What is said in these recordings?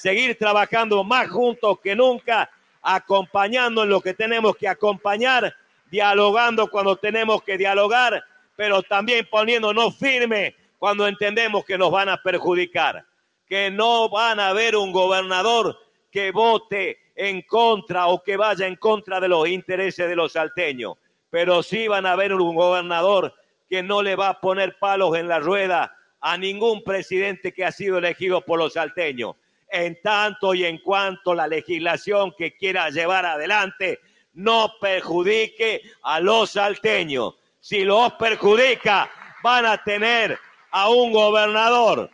seguir trabajando más juntos que nunca, acompañando en lo que tenemos que acompañar, dialogando cuando tenemos que dialogar, pero también poniéndonos firmes cuando entendemos que nos van a perjudicar, que no van a haber un gobernador que vote en contra o que vaya en contra de los intereses de los salteños, pero sí van a haber un gobernador que no le va a poner palos en la rueda a ningún presidente que ha sido elegido por los salteños, en tanto y en cuanto la legislación que quiera llevar adelante no perjudique a los salteños. Si los perjudica, van a tener a un gobernador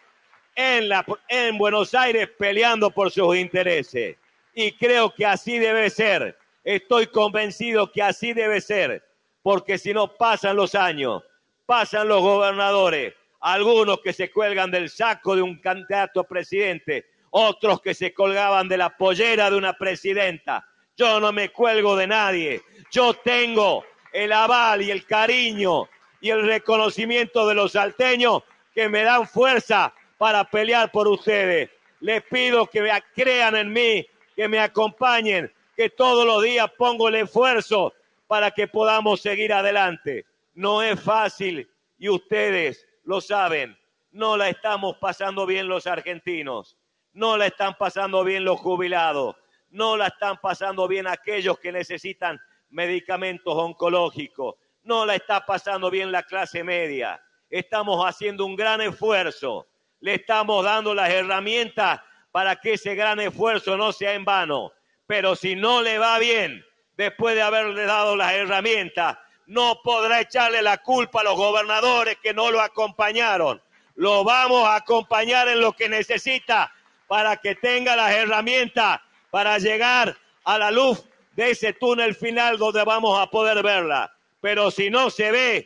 en Buenos Aires peleando por sus intereses. Y creo que así debe ser. Estoy convencido que así debe ser. Porque si no pasan los años, pasan los gobernadores, algunos que se cuelgan del saco de un candidato a presidente, otros que se colgaban de la pollera de una presidenta. Yo no me cuelgo de nadie. Yo tengo el aval y el cariño y el reconocimiento de los salteños que me dan fuerza para pelear por ustedes. Les pido que crean en mí, que me acompañen, que todos los días pongo el esfuerzo para que podamos seguir adelante. No es fácil y ustedes lo saben. No la estamos pasando bien los argentinos, no la están pasando bien los jubilados, no la están pasando bien aquellos que necesitan medicamentos oncológicos, no la está pasando bien la clase media. Estamos haciendo un gran esfuerzo, le estamos dando las herramientas para que ese gran esfuerzo no sea en vano. Pero si no le va bien, después de haberle dado las herramientas, no podrá echarle la culpa a los gobernadores que no lo acompañaron. Lo vamos a acompañar en lo que necesita para que tenga las herramientas para llegar a la luz de ese túnel final donde vamos a poder verla. Pero si no se ve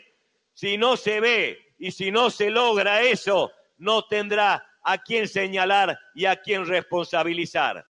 y si no se logra eso, no tendrá a quién señalar y a quién responsabilizar.